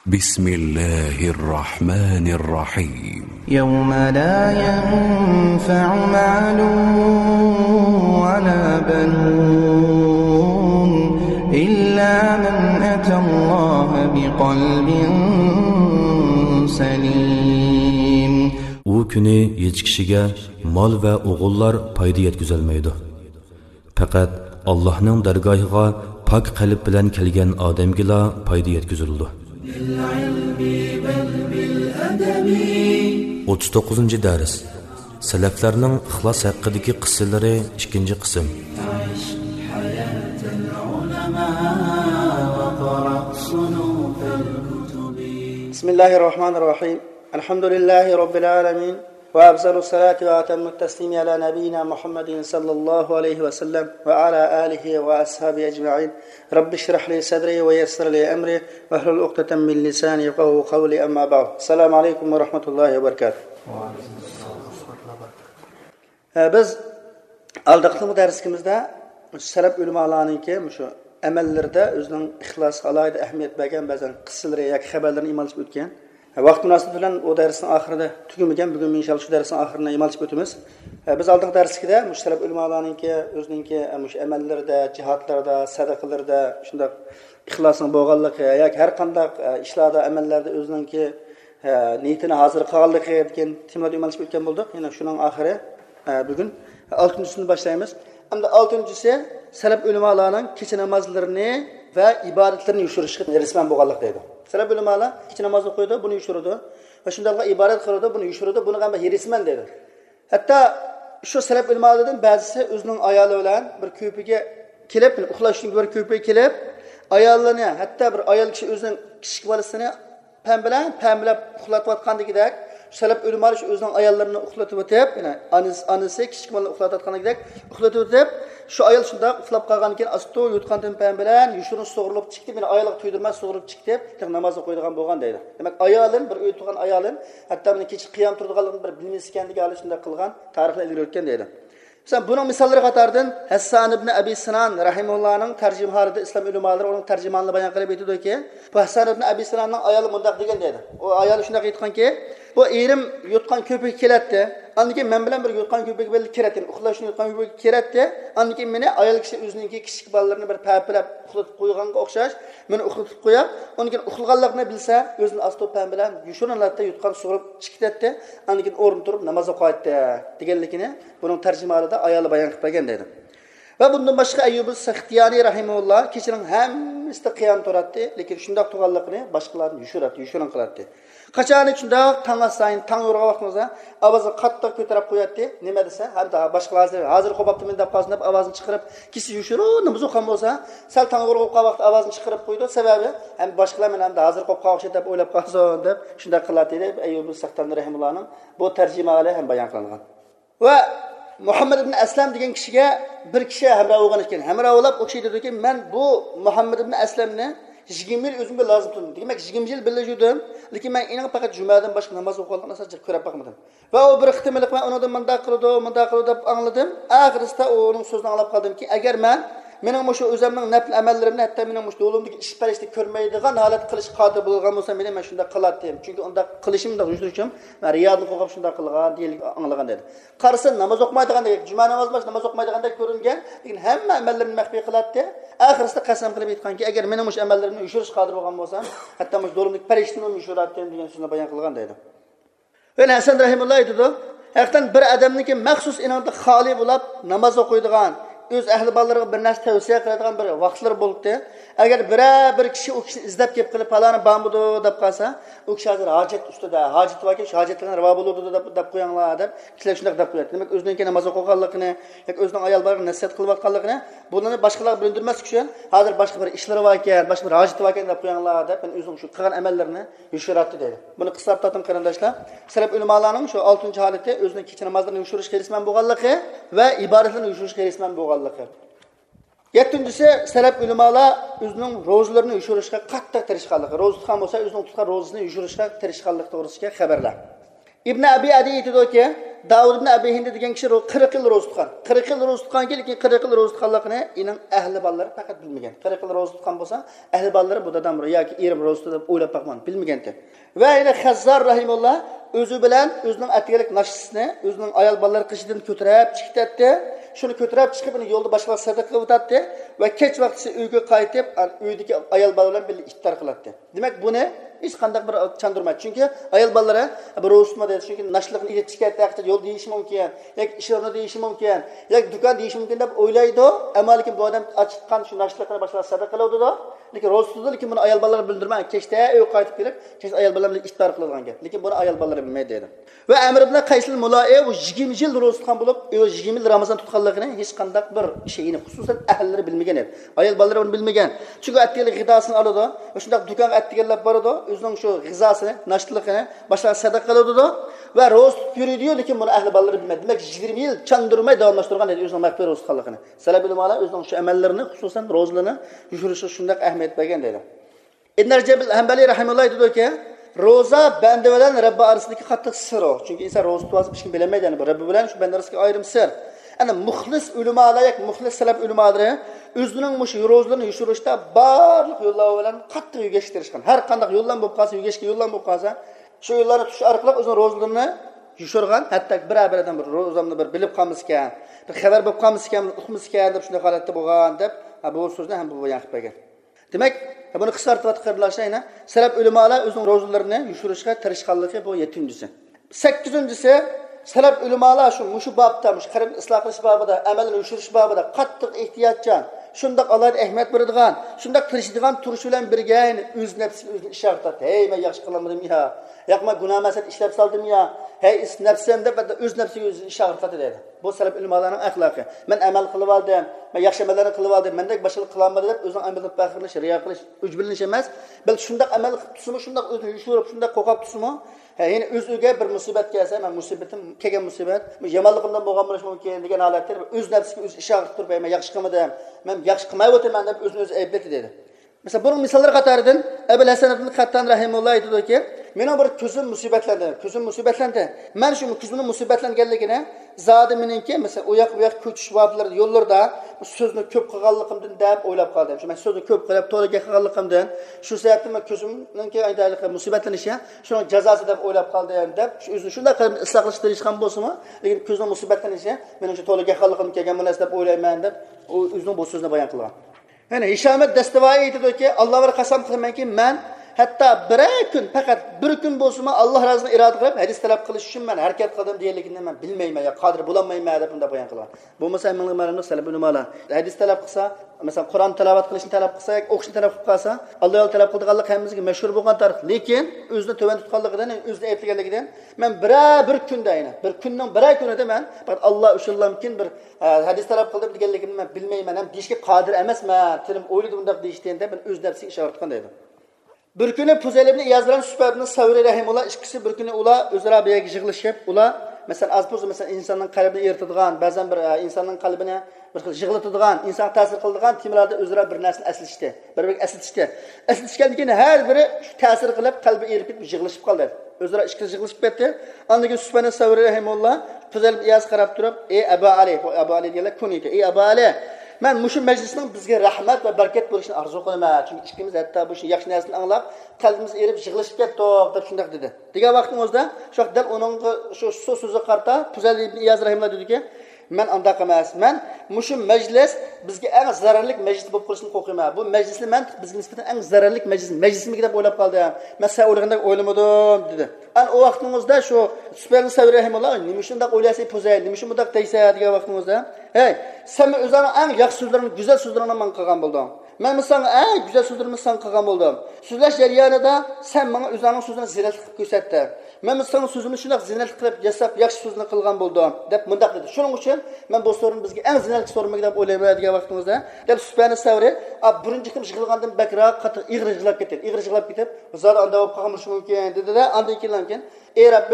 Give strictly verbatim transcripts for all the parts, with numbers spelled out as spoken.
بسم الله الرحمن الرحيم يوم لا ينفع مال ولا بنون إلا من أتى الله بقلب سليم. O günü hiç kişiге mal ve oğullar payda yetküzelmeydi. Fakat Allah'ın dergahıga pak kalp bilen kelgen adamgila payda yetküzüldü. o'ttiz to'qqizinchi dars. Salaflarning ixlos haqidagi qissalari ikkinchi qism. Bismillahirrahmanirrahim. Elhamdülillahi Rabbil alamin. Ve afzalus salati ve atamut teslimi ala nebiyina Muhammedin sallallahu aleyhi ve sellem ve ala alihi ve ashabi ecma'in. Rabbi şrah li sadri ve yessir li emri ve hlul uqdeten min lisani yefqahu kavli emma ba'd. Selamun aleyküm ve rahmetullahi ve berekatuhu. Biz aldığımız bu dersimizde salaf ulamalarınki şu amellerde özünün ixlasga alayda ahamiyat bergan ba'zan qissalari yoki xabarlarni imalashib o'tgan. Vaqt munosabati bilan o darsning oxirida tugamagan. Bugun inshaalloh shu darsning oxirini imalashib o'tamiz. Biz oldingi darsda mustalab ulamalarninki o'zininki mush amallarda, jihatlarda, sadaqalarda shunday ixlosning bo'lganligi yoki har qanday ishlarda, amallarda o'zininki niyatini hozir qilganligi degan temalarda imalashib o'tgan bo'ldik. Yana shuning oxiri bugun oltinchisini boshlaymiz. Hamda oltinchisi salaf ulamalarning kecha namozlarini va ibodatlarini yushirishga risman bo'lganlik deydi. Salaf ulamalar kecha namozni qo'ydi, buni yushirdi va shundayqa ibodat qildi, buni yushirdi, buni ham risman deydi. Hatto shu salaf ulamalardan ba'zisi o'zining ayoli bilan bir ko'piga kelib, uxlashning bir ko'piga kelib, ayollarini, hatto bir ayol kishi o'zining kichik bolasini pam bilan pamlab uxlatayotgandagidek salaf ulamalar shu o'zining ayollarini uxlatib o'tib, ya'ni anisi anisi kichik bolani uxlatayotgandagidek uxlatib o'tib, shu ayol shunday uxlab qolgan ekan, asto yutqandan pam bilan yushurni sug'urib chiqdi, meni ayolga to'ydirmas sug'urib chiqdi, deb namozga qo'ydigan bo'lgan deydi. Demak, ayolin bir uy turgan ayolin, hatto meni kecha qiyam turganligini bir bilmasganligi hali shunday qilgan, tarixlar ilgari o'tgan deydi. Mesela bunun misalları qatardan Hassan ibn Abi Sinan rahimullahning tarjimalarida islom ulamolari uning tarjimonini bayon qilib aytdi ki, bu Hassan ibn Abi Sinanning ayoli mundaq degan deydi. O ayoli shunday aytganki, bu erim yutgan ko'pik kelatdi. Andan men bilan bir yutgan ko'pik bilan keratdi. Uxlashni yutgan ko'pik keratdi. Andan meni ayol kishi o'zininki kichik bolalarini bir papilab uxlatib qo'yganga o'xshash, meni uxlatib qo'yib, undan uxlaganligini bilsa, o'zini astopam bilan yushurlanlatda yutgan sug'urib chiqdi. Andan o'rin turib namoz o'qiydi deganligini buning tarjimalari ayoli bayon qilib bergan deydi. Va bundan boshqa Ayyub as-Saxtiyani rahimahulloh kechining hammasida qiyam turadi, lekin shundoq turganligini boshqalarni yushiradi, yushirin qiladi. Qachon shundoq tong sayin tong urg'a vaqtimizda ovozni qattiq ko'tarib qo'yadi. Nima desa, hamda boshqalar hozir qo'pabdi men deb qolsin deb ovozini chiqarib, kisi yushirib, nima zo'qam bo'lsa, sal tong urg'a qo'ygan vaqt ovozini chiqarib qo'ydi. Sababi ham boshqalar men hamda hozir qo'p qolishdi deb o'ylab qolsin deb shunday qiladi deb Ayyub as-Saxtiyani rahimahullohning bu tarjimalari ham bayon qilingan. Va Muhammad ibn Aslam degan kishiga bir kishi hamroh bo'lgan ekan. Hamrohlab o'xshaydi dediki, men bu Muhammad ibn Aslamni yigirma yil o'zimga lozim turdim. Demak, yigirma yil birga yurdim, lekin men eng faqat jumadan boshqa namoz o'qiganligini sajda ko'rib boqmadim. Va u bir ixtimoliq men undan mundaq qildi, mundaq qildi deb angladim. Oxirida uning so'zini anglab qoldim-ki, agar men mening o'sha o'zimning nafl amallarimni, hatto mening o'sha yo'limdagi ish parishni ko'rmaydigan holat qilish qodir bo'lgan bo'lsa, men men shunda qilardim. Chunki unda qilishimda yurishim, men riyodni qo'yib shunda qilgan, deylik anglagan dedi. Qarasa namoz o'qimaydigandek, juma namoz bosh namoz o'qimaydigandek ko'ringan, lekin hamma amallarini maxfiy qiladi. Oxirida qasam qilib aytganki, agar mening o'sha amallarimni yushirish qodir bo'lgan bo'lsam, hatto o'sha yo'limdagi parishni yushirardim degan so'zni bayon qilgan dedi. Va Hasan rahimulloh aytdi, haqiqatan bir odamniki maxsus inonda xoli bo'lib namoz o'qiydigan öz ahli bolalarga bir narsa tavsiya qiladigan bir vaqtlar bo'ldi. Agar biror bir kishi u kishini izlab kelib qilib palani bambudo deb qolsa, u kishi hozir hojat ustida, hojat va kishi hojatlarni ravo bo'ladi deb deb qo'yanglar deb kishilar shunday deb qo'yadi. Demak, o'zining namoz o'qiganligini yoki o'zining ayol bolaga nasihat qilayotganligini, bularni boshqalarga bildirmaslik uchun hozir boshqa bir ishlari bor ekan, boshqa bir hojat bor ekan deb qo'yanglar deb men o'zim shu qilgan amallarini yushiratdi dedi. Buni qisqartirib tatim qarindoshlar. Salaf ulamolarining shu oltinchi holati o'zining kecha namozlarini yushirish qilishman bo'lganligi va ibodatlarni yushirish qilishman bo'lganligi. yettinchisi salaf ulamalar o'zining ro'zalarini yushirishga qattiq tirishganligi. Ro'za tutgan bo'lsa, o'zining tutgan ro'zasini yushirishga tirishganligi to'g'risida xabarlar. Ibn Abi Adi aytadiki, Davud ibn Abi Hind degan kishi qirq yil ro'za tutgan. qirq yil ro'za tutgan, lekin qirq yil ro'za tutganligini ining ahli bolalari faqat bilmagan. qirq yil ro'za tutgan bo'lsa, ahli bolalari bu dadam yoki erim ro'za tutib o'ylab bakman, bilmagan ekan. Va ina Xazzar rahimulloh o'zi bilan o'zining atigalik nashsini, o'zining ayol bolalari qishidan ko'tarib chiqdi. Shuni ko'tarib chiqib, uni yo'lda boshqa sadaqa qilib va kech vaqtisi uyga qaytib, uydagi ayol bolalar bilan iftor qiladi. Demak, buni hech qanday bir chandurmaydi. Chunki ayol bolalari bir ro'zma deydi, chunki nashliqni yetishga taqdir yo'l deyishi mumkin, yoki ishlarni deyishi mumkin, yoki do'kon deyishi mumkin deb o'ylaydi. Ammo lekin bu odam ochgan shu nashliqni boshqa sadaqa qiladi. Lekin ro'zsizlik, lekin buni ayol bolalar bildirmay, kechda uyga qaytib kelib, kech ayol bolalar bilan iftor qiladigan gap. Lekin buni ayol bolalar bilmaydi dedi. Va Amr ibn Qays al-Mulo'i u yigirma yil ro'za tutgan bo'lib, yigirma yil Ramazon tutganligini hech qanday bir sheyini, xususan ahllari bilmagan edi. Ayol bolalar uni bilmagan. Chunki attilik g'idosini oladi, va shunday do'konga attiganlar boradi, o'zining shu g'izosini, nashliqini boshqa sadaqa qiladi va ro'za tutib yuradi, lekin buni ahli bolalar bilmaydi. Demak, yigirma yil chandurmay davomlashtirgan edi o'zining maqbul ro'za tutganligini. Salaf ulamolar o'zining shu amallarini, xususan ro'zalarni yushirishi shunday ahamiyat bergan dedi. Ibn Rajab al-Hanbali rahimahulloh aytadiki, ro'za banda bilan Robbi orasidagi qattiq sir. Chunki inson ro'za tutsa hech kim bilmaydi, ya'ni Robbi bilan shu banda orasidagi ayrim sir. Ana muxlis ulamolar, yak muxlis salaf ulamolari o'zining mush ro'zlarini yushirishda barliq yo'llar bilan qattiq yugashtirishgan. Har qanday yo'ldan bo'lib qolsa, yugashga yo'ldan bo'lib qolsa, shu yo'llarni tush orqali o'zining ro'zlarini yushirgan. Hatto bir-biridan bir ro'zamni bir bilib qolmaskan, bir xabar bo'lib qolmaskan, uqmaskan deb shunday holatda bo'lgan deb bu so'zni ham bu bayon qilib bergan. Demak, buni qisqartirib qirlashayna, salaf ulamolar o'zining ro'zlarini yushirishga tirishganligi bu yettinchisi. sakkizinchisi salaf ulamolar shu mushu babda, mush qarim isloh qilish babida, amalni yushirish babida qattiq ehtiyotchan, shundoq alohida ahamiyat beradigan, shundoq tirishadigan turish bilan birga o'z nafsiga o'zini ishorat. Hey, men yaxshi qilmadim ya, yo'qmi gunoh masal ishlab soldim ya, hey is nafsim deb o'z nafsiga o'zini ishorat qiladi. Bu salaf ulamolarning axloqi. Men amal qilib oldim, men yaxshi amallarni qilib oldim, mendek boshqa qilolmadim deb o'zining amalini faxrlanish, riyo qilish, ujbilanish emas, balki shundoq amal tusimi, shundoq o'zini yushirib, shundoq qo'qab tusimi, ya'ni o'ziga bir musibat kelsa, men musibatim, kelgan musibat, yomonligimdan bo'lgan bo'lishi mumkin degan holatda o'z nafsiga o'zi ishorat qilib, men yaxshi qilmadim, men yaxshi qilmay o'taman deb o'zini o'zi aybladi dedi. Mesela bunun misallar qatoridan Abul Hasan ibn Qattan rahimehulloh aytadiki, meni bir ko'zim musibatlandi, ko'zim musibatlandi. Men shu ko'zimning musibatlanganligini zodi meniki, mesela u yoq bu yoq ko'chish voblarida, yo'llarda so'zni ko'p qilganligimdan deb o'ylab qoldim. Shu men so'zni ko'p qilib, to'liga qilganligimdan, shu sababdan men ko'zimninki aytaylik musibatlanishi, shuni jazosi deb o'ylab qoldim deb, shu o'zini shunday qilib islahlashtirish ham bo'lsa-mu, lekin ko'zning musibatlanishi, men shu to'liga qilganligim kelgan bo'las deb o'ylayman deb, u o'zining bu so'zni bayon qilgan. Yani Hişamet Destevai aytadi ki, Allah'a qasam qilamanki, men hatta bir kun, faqat bir kun bo'lsa-mu Allah razını iroda qilib, hadis talab qilish uchun men harakat qildim deganligini men bilmayman, ya qodir bo'lolmayman deb bunda bayon qilgan. Bo'lmasa menga salaf ulamolar hadis talab qilsa, mesela Qur'on tilovat qilishni talab qilsa, o'qishni talab qilib qolsa, Alloh yo'l talab qilganlik hammamizga mashhur bo'lgan tarix. Lekin o'zini to'van tutganligidan, o'zini aytganligidan men bir bir kunda ayna, bir kunning bir kunida men faqat Alloh uchun mumkin bir hadis talab qildim deganligini men bilmayman, ham deyishga qodir emasman. Tilim o'yladim undaq deyishganda men o'z nafsiga ishorat qilgan edim. Bir kuni Fuzayl ibn Iyaz bilan Suhbat ibn Savri rahimulloh ikkisi bir kuni ular o'zaro bir yerga yig'ilishib, ular mesela az buz mesela insonning qalbini eritadigan, ba'zan bir insonning qalbini bir xil yig'latadigan, inson ta'sir qiladigan temirlarda o'zaro bir narsani aslashdi, bir-biriga aslashdi. Aslashgandan keyin har biri ta'sir qilib qalbi erib yig'ilishib qoldi. O'zaro ikkisi yig'ilishib ketdi. Ondan keyin Suhbat ibn Savri rahimulloh Fuzayl ibn Iyaz qarab turib, "Ey Abu Ali, Abu Ali deganlar kuniki, ey Abu Ali, men mushu majlisning bizga rahmat va barakat bo'lishini arzu qilaman. Chunki ikkimiz hatto bu yaxshi narsani anglab, qalbimiz erib yig'ilishib ketdik" deb shunday dedi. Degan vaqtimizda shu dal uning shu so'zi qarta Fuzayl ibn Iyaz rahimulloh dediki, "Men undaq emas. Men mushu majlis bizga eng zararli majlis bo'lib qolishini qo'rqaman. Bu majlisni men bizga nisbatan eng zararli majlis, majlismi deb o'ylab qoldim. Men sen o'ylagandek o'ylamadim" dedi. An o vaqtimizda shu Sufyan Savri rahimulloh nima shunday o'ylaysiz Fuzayl, nima shunday deysiz degan vaqtimizda, "Hey, sen o'zingning eng yaxshi so'zlarini, go'zal so'zlarini men qilgan bo'ldim. Men senga eng go'zal so'zlarimni sen qilgan bo'ldim. So'zlash jarayonida sen menga o'zingning so'zini zinatli qilib ko'rsatding. Men senga so'zimni shunday zinatli qilib yasab, yaxshi so'zni qilgan bo'ldim" deb mundaq dedi. Shuning uchun men bu so'rini bizga eng zinatli so'rmak deb o'ylayman degan vaqtimizda, deb Sufyan Savri, "A birinchi kim yig'ilgandan bakroq qattiq ig'ir yig'lab ketdi. Ig'ir yig'lab ketib, zot anda bo'lib qolmish mumkin" dedi-da, andan keyin "Ey Rabbim,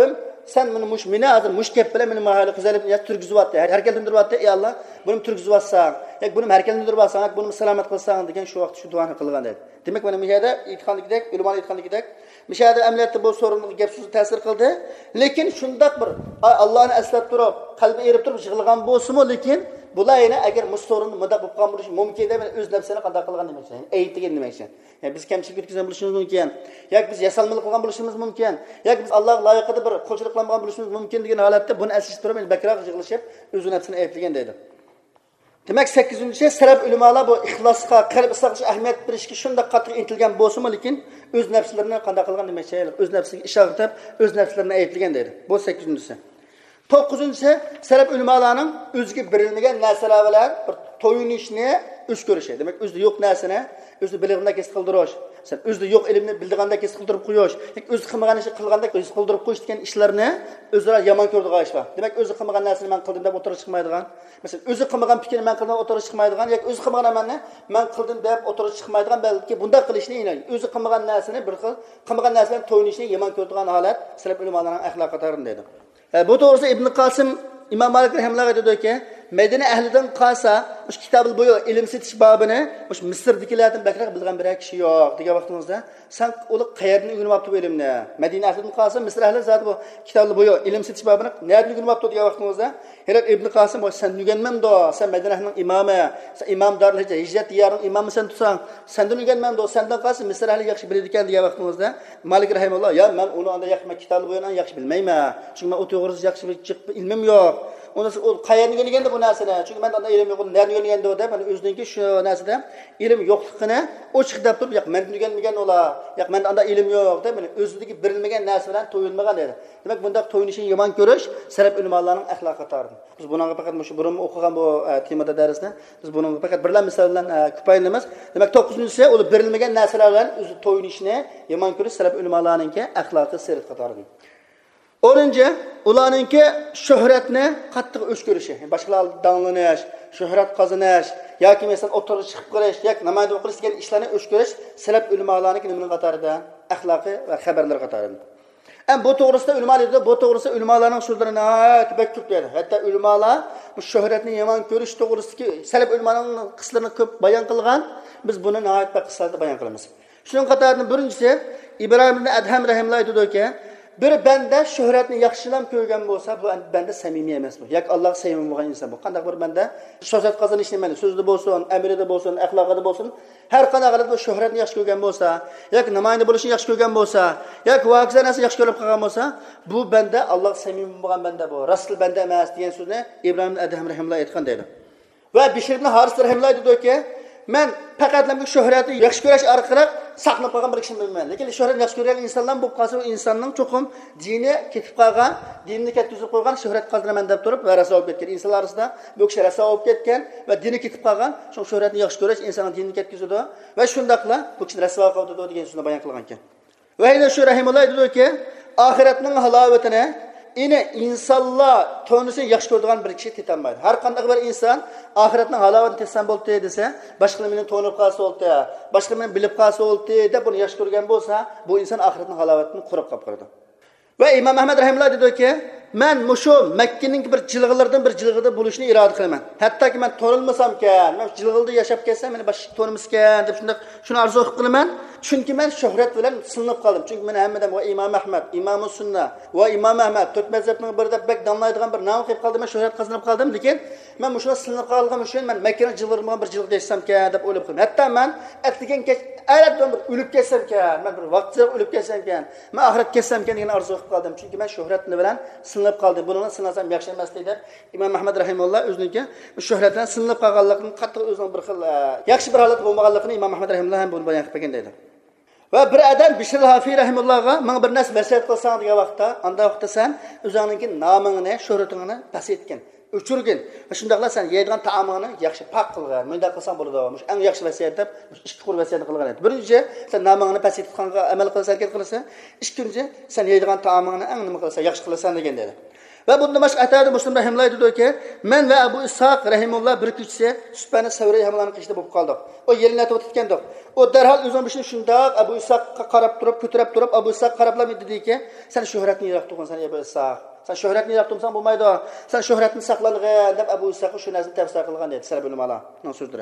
sen buni mush meni hozir mush gap bilan meni mahalli qizalib turgizyapti, harakatlantiriryapti. Ey Alloh, buni turgizyapsan, yoki buni harakatlantiriryapsan, yoki buni salomat qilsan degan shu vaqt shu duoni qilgan edi. Demak, mana bu yerda aytganidek, ulamolar aytganidek, mishada amaliyotda bu so'rinli gap so'z ta'sir qildi, lekin shundoq bir Allohni eslab turib, qalbi erib turib yig'ilgan bo'lsa-mu, lekin bulayni agar mustorini mudaq bo'lib qolgan bo'lishi mumkin deb o'z nafsini qanday qilgan demak ekan. Aytgan demak ekan. Yani biz kamchilik yetkazgan bo'lishimiz mumkin, yoki biz yasalmalik qilgan bo'lishimiz mumkin, yoki biz Alloh loyiqida bir qo'lchilik qilgan bo'lishimiz mumkin degan holatda buni aslish turib, bakroq yig'ilishib o'z nafsini aytgan deydi. Demak, sakkizinchi saraf ulamolar bu ixlosga, qalb islahga ahamiyat berishga shunday qattiq intilgan bo'lsa-mu, lekin o'z nafslarini qanday qilgan demak ekan. O'z nafsiga ishora qilib, o'z nafslarini aytgan deydi. Bu sakkizinchisi. to'qqizinchisi saraf ulamolarning o'ziga berilmagan narsalar bilan bir to'yinishni o'z ko'rishi. Demak, o'zida yo'q narsani o'zida bilganda kes qildirish. Sen o'zida yo'q ilmni bildiganda kes qildirib qo'yish, yoki o'zi qilmagan ishni qilganda kes qildirib qo'yish degan ishlarni o'zlari yomon ko'rdigan ish bor. Demak, o'zi qilmagan narsani men qildim deb o'tirib chiqmaydigan. Masalan, o'zi qilmagan fikrni men qildim deb o'tirib chiqmaydigan, yoki o'zi qilmagan amalni men qildim deb o'tirib chiqmaydigan, balki bunday qilishni, o'zi qilmagan narsani bir xil qilmagan narsalarni to'yinishni yomon ko'rdigan holat salaf ulamolarning axloq qatoridan deydi. Bu to'g'risida Ibn Qosim İmam Malik rahimahulloh aytadiki, Madina ahlidan qolsa, o'sha kitobul bo'yi ilm setish babini o'sha Misrdagilardan bakroq bilgan bir kishi yo'q degan vaqtimizda, sen uni qayerdan o'rganibdi bu ilmni? Madina ahlidan qolsa, Misr ahli zot bu kitobul bo'yi ilm setish babini nereden o'rganibdi degan vaqtimizda, Hirat Ibn Qosim o sen o'rganmamdo, sen Madina ahlining imomi, sen imom darul hijrat diyarining imomi sen tutsang, sendan o'rganmamdo, sendan qolsa Misr ahli yaxshi biladi ekan degan vaqtimizda, Malik rahimahulloh, "Ya men uni anda yaxshi kitobul bo'yini yaxshi bilmayman. Chunki men o to'g'risida yaxshi ilmim yo'q." Onu o qayerni o'rganganda bu narsani, chunki men unda ilm yo'q, nereden o'rganganda deb, mana o'ziniki shu narsada ilm yo'qligini ochiq deb turib, yo'q men o'rganmagan ular, yo'q men unda ilm yo'q deb, mana o'zidagi berilmagan narsa bilan to'yilmagan edi. Demak, bunda to'yinishni yomon ko'rish saraf ulamolarning axloq qatoridan. Biz bunga faqat shu burun o'qigan bu temada darsda biz buni faqat birla misol bilan ko'paytiramiz. Demak, to'qqizinchisi u berilmagan narsalar bilan o'zi to'yinishni yomon ko'rish saraf ulamolarning axloqi sirf qatoridan. O'ninchi, ularningki shuhratni qattiq o'shkirishi, boshqalar danlanish, shuhrat qozonish, yoki masalan o'tirib chiqib qolish, yoki namoz o'qish degan ishlarni o'shkirish salaf ulamolarning nimaning qatorida, axloqi va xabarlar qatorida. Ham bu to'g'risida ulamolar, bu to'g'risida ulamolarning so'zlarini ko'p ko'p deydi. Hatto ulamolar bu shuhratni yomon ko'rish to'g'risidagi salaf ulamolarning qislarini ko'p bayon qilgan, biz buni nihoyat bir qisqada bayon qilamiz. Shuning qatoridan birinchisi Ibrohim ibn Adham rahimahulloh aytadiki, bir banda shuhratni yaxshilam ko'rgan bo'lsa, bu banda samimiy emas bu. Yoki Alloh sevimli bo'lgan inson bu. Qanday bir banda shuhrat qozonishni mana so'zida bo'lsin, amrida bo'lsin, axloqida bo'lsin, har qanday qilib bu shuhratni yaxshi ko'rgan bo'lsa, yoki namoyanda bo'lishni yaxshi ko'rgan bo'lsa, yoki voqea narsa yaxshi ko'rib qolgan bo'lsa, bu banda Alloh sevimli bo'lgan banda bu. Rasul banda emas degan so'zni Ibrohim Adham rahimahulloh aytgan deydi. Va Bishr ibn Haris rahimahulloh aytdiki, men faqatlamki shuhratni yaxshi ko'rish orqali saqlab qolgan bir kishini bilmayman. Lekin shuhratni yaxshi ko'rgan insonlar bu qolsa, insonning cho'qim dini ketib qolgan, dinni ketkizib qo'ygan, shuhrat qozanaman deb turib va raso olib ketgan insonlar orasida bu kishi raso olib ketgan va dini ketib qolgan, shu shuhratni yaxshi ko'rish insonning dinini ketkizadi va shundaqla bu kishi raso qildi degan so'zni bayon qilgan ekan. Va yana shu rahimulloh aytdiki, oxiratning halovatini ini insonlar to'nisini yaxshi ko'radigan bir kishi tetolmaydi. Har qanday bir inson oxiratning halovatini tetsam bo'ldi desa, boshqa meni to'nib qolsa bo'ldi, boshqa meni bilib qolsa bo'ldi deb buni yaxshi ko'rgan bo'lsa, bu inson oxiratning halovatini qurib qolib qoladi. Va Imom Ahmad rahimahulloh dediki, men mushu Makkaning bir jilg'ilaridan bir jilg'ida bo'lishni iroda qilaman. Hattoki men to'nilmasam ekan, men jilg'ilda yashab kelsam, meni boshqa to'nmaskan deb shunday shuni orzu qilaman. Chunki men shuhrat bilan silinib qoldim. Chunki men hammadan va Imom Ahmad, Imom Sunna va Imom Ahmad to'rt mazhabning birida bek damlaydigan bir nom qilib qoldim, men shuhrat qozonib qoldim, lekin men mushuna silinib qolganim uchun men Makkaning jilg'ilaridan bir jilg'ida yashasam ekan deb o'ylab qoldim. Hatto men atligan kech ayratdan bir o'lib ketsam ekan, men bir vaqtida o'lib ketsam ekan, men oxirat ketsam ekan degan orzu qilib qoldim. Chunki men shuhratni bilan silinib qoldim. Buni sinasam yaxshi emas deydi Imom Ahmad rahimahulloh o'ziniki shuhratdan silinib qolganligini qattiq o'zining bir xil yaxshi bir holat bo'lmaganligini Imom Ahmad rahimahulloh ham buni bayon qilib bergan deydi. Va bir adam Bishr al-Hafiy rahimahullohga men bir narsa vasiyat qilsam degan vaqtda, anda vaqtda sen o'zingning nomingni, shuhratingni pasaytgan, o'chirgin. Va shundaqla sen yeydigan taomingni yaxshi pok qilgan. Menda qilsam bo'ladi. Mush eng yaxshi vasiyat deb ikki qur vasiyat qilgan edi. Birinchi, sen nomingni pasaytganga amal qilsa, harakat qilsa, ikkinchi, sen yeydigan taomingni eng nima qilsa, yaxshi qilasan degan dedi. Ve bundan başka Ata'da Müslim rahimullah diyor ki, men ve Ebu İshak rahimullah bir kişisi Sübhane Sevre'yi hamlanın kışta bulup kaldık. O yerine oturtkendik. O derhal özün başını şundak Ebu İshak karab durup, kötürep durup, Ebu İshak karabla dedi ki, sen şöhretini yarattın sen Ebu İshak. Sen şöhretini yarattın bu mayda. Sen şöhretini saklanğın deb Ebu İshak'ı şu nazını tavsiye kılgan dedi. Sebep ulamalar. Sözleri.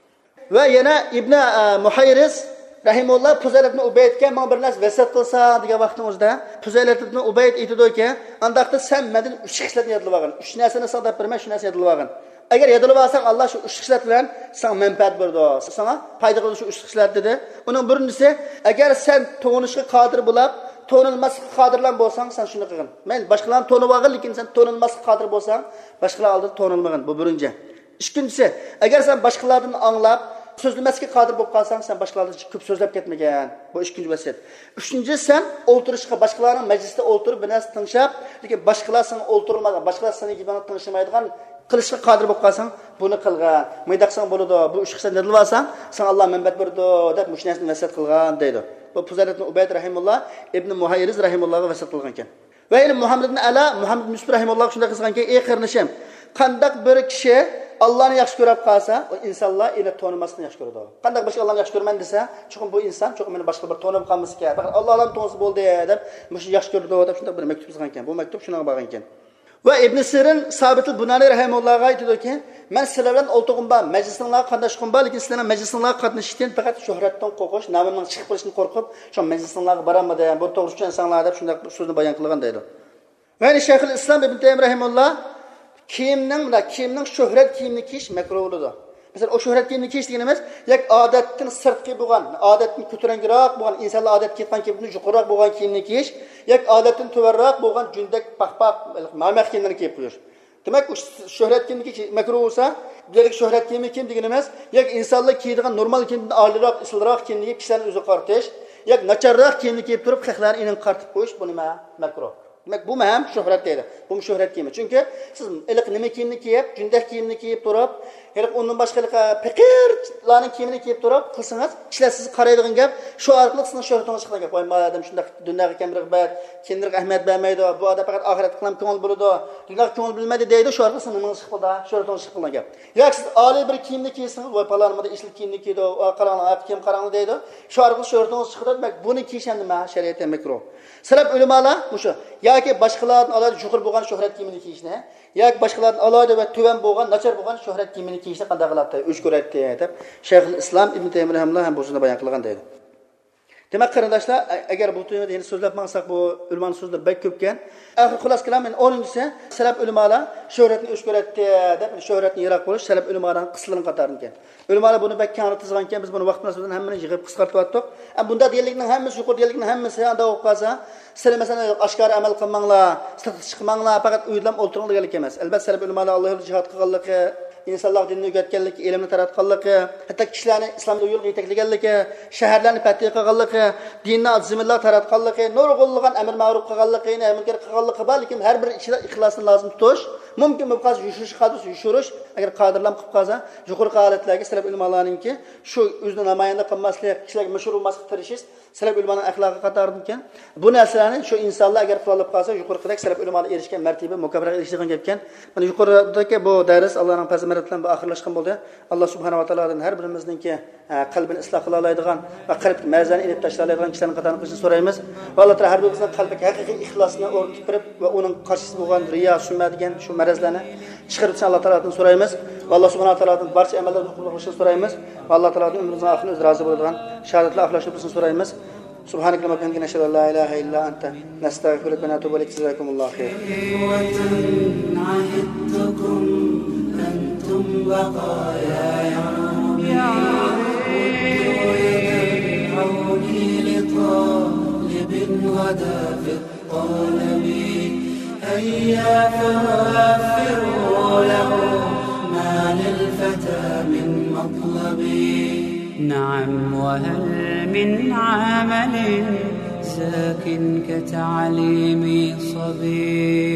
Ve yine İbn Muhayriz rahimullah Fuzayl ibn Ubaydga men bir narsa vasiyat qilsa degan vaqtimizda Fuzayl ibn Ubayd aytdiki, andaqda sen mendan uch xislatni yodlab olgin. uch narsani sadab berma, shu narsani yodlab olgin. Agar yodlab olsang Allah shu uch xislat bilan sana manfaat berdi. Sana foyda qiladi shu uch xislat dedi. Uning birinchisi, agar sen to'g'nishga qodir bo'lib, to'nilmasga qodirlan bo'lsang, sen shuni qilgin. Men boshqalarni to'nib olgin, lekin sen to'nilmasga qodir bo'lsang, boshqalar oldida to'nilmagin. Bu birinchi. Ikkinchisi, agar sen boshqalardan anglab so'zlamasga qodir bo'lib qolsang, sen boshqalardan ko'p so'zlab ketmagan. Bu ikkinchi vasiyat. Uchinchisi, sen o'ltirishga boshqalarning majlisida o'ltirib, bir narsa tinglab, lekin boshqalar seni o'ltirmagan, boshqalar seni gibani tinglamaydigan qilishga qodir bo'lib qolsang, buni qilgan. Maydaqsan bo'ladi. Bu uch xislat nima bo'lsa, sen Alloh manfaat berdi deb mush narsani vasiyat qilgan deydi. Bu Fuzayl ibn Ubayd rahimullah ibn Muhayriz rahimullohga vasiyat qilgan ekan. Va yana Muhammad ibn Ala, Muhammad ibn Yusuf rahimulloh shunday qilganki, ey qarnishim, qandaq bir kishi Allah'ını yaxshi ko'rib qolsa, o insonlar uni to'nimasini yaxshi ko'radi. Qanday boshqa Allohni yaxshi ko'rman desa, chunki bu inson chunki meni boshqa bir to'nib qolmasa kerak. Faqat Allohning to'nisi bo'ldi deb, mush yaxshi ko'rdi deb shunday bir maktub yozgan ekan. Bu maktub shunaqa bo'lgan ekan. Va Ibn Sirin Sabit al-Bunani rahimahullohga aytdiki, men sizlar bilan o'ltig'im bor, majlisinglarga qatnashishim bor, lekin sizlarning majlisinglarga qatnashishdan faqat shuhratdan qo'rqish, nomimning chiqib qolishini qo'rqib, shu majlisinglarga boraman, bu to'g'ri tushunsanlar deb shunday so'zni bayon qilgan deydi. Va Shayxul Islom ibn Taymiyya rahimahulloh kiyimning da kiyimning shuhrat kiyimni kiyish makruh bo'ladi. Masalan, o shuhrat kiyimni kiyish deganimiz, yak odatdan sirtqi bo'lgan, odatdan ko'tarangroq bo'lgan, insonlar odatga ketgan kiyimni yuqoriroq bo'lgan kiyimni kiyish, yak odatdan tuvarroq bo'lgan jundak paqpaq, ma'maq kiyimlarni kiyib qo'yish. Demak, shuhrat kiyimni kiyish makruh bo'lsa, bularga shuhrat kiyimi kiyim deganimiz, yak insonlar kiyadigan normal kiyimdan oliroq, isilroq kiyimni kiyib kishilarni o'zi qartish, yak nacharroq kiyimni kiyib turib, xalqlarni inin qartib qo'yish, bu nima? Makruh. Demek bu hem şöhret deydi. Bu şöhret kiyimi. Çünkü siz ilik nima kiyimni kiyip, jundak kiyimni kiyip durup, ilik ondan başka ilik pekirlarning kiyimini kiyip durup qilsangiz, kishilar sizni qaraydigan gap, shu orqali sizning shohratingiz chiqadigan gap. Voy, madam shunda dunyoga kamroq bat, kimdir ahmiyat bermaydi, bu odam faqat oxirat qilam ko'ngil bo'ladi. Dunyoga ko'ngil bilmaydi deydi, shu orqali sizning nimangiz chiqadi, shohratingiz chiqadigan gap. Yo'q, siz oliy bir kiyimni kiysangiz, voy palanmada ishli kiyimni kiydi, qaranglar, aq kiyim qaranglar deydi. Shu orqali shohratingiz chiqadi. Demak, buni kiyish nima? Shariatda makruh. Salaf ulamolar mushu yoki boshqalardan alohida yuqori bo'lgan shuhrat kiyimini kiyishni, yoki boshqalardan alohida va tuvan bo'lgan, nachar bo'lgan shuhrat kiyimini kiyishni qanday qiladi? O'ch ko'radi deb Shayxul Islom ibn Taymiyya rahimahulloh ham bu so'zni bayon qilgan deydi. Demak, qarindoshlar, agar bu tuyni endi so'zlab maqsaq, bu ulamaning so'zlari bak ko'pkan. Axir xulos qilaman, men o'ninchisi salaf ulamolar shuhratni o'ch ko'radi deb, shuhratni yiroq bo'lish salaf ulamolarning qislarini qatoridan ekan. Ulamolar buni bak kangri tizgan ekan, biz buni vaqt bilan hammani yig'ib qisqartib o'tdik. Bunda deylikning hammasi, yuqori deylikning hammasi anda o'qib qolsa, sizlar masalan oshkora amal qilmanglar, sirtga chiqmanglar, faqat uydan o'ltiring deganlik emas. Albatta salaf ulamolar Alloh yo'lida jihad qilganligi, insonlar dinini o'rgatganligi, ilmni taratganligi, hatto kishilarni islom yo'liga yetaklaganligi, shaharlarni fatih qilganligi, dinni azimlar taratganligi, nurg'unlagan amr ma'ruf qilganligi, nahy munkar qilganligi bor, lekin har bir ishda ixlosni lozim tutish, mumkin bo'lib qolsa yushirish qadus yushirish, agar qodirlam qilib qolsa, yuqori holatlarga salaf ulamolarningki shu o'zini namoyanda qilmaslik, kishilarga mashhur bo'lmaslik tirishish, salaf ulamolarning axloqi qatoridan ekan. Bu narsalarni shu insonlar agar qilib qolsa, yuqoriqidagi salaf ulamolar erishgan martaba, mukofotga erishgan gapkan. Mana yuqoridagi bu dars Allohning fazli bilan bu oxirlashgan bo'ldi. Alloh subhanahu va taolodan har birimizningki qalbini isloh qila oladigan va qalb mazani ilib tashlay oladigan kishilarning qatorida qilishni so'raymiz. Va Alloh taolo har birimizning qalbiga haqiqiy ixlosni o'rnatib va uning qarshisi bo'lgan riyo, summa degan shu marazlarni chiqarib Alloh taolodan so'raymiz. Va Alloh subhanahu va taolodan barcha amallarni qabul qilishni so'raymiz. Va Alloh taolodan umrimizning oxirini o'zi rozi bo'ladigan shahodatlar axloqlashni bilishni so'raymiz. سبحانك اللهم وبحمدك نشهد ان لا اله الا انت نستغفرك ونتوب اليك جزاكم الله خير عهدتكم انتم بقايا يعوني لطالب غدا في الطلب هيا فوفروا له ما للفتى من مطلب نعم وهل من عمل زاك كتعليم صبي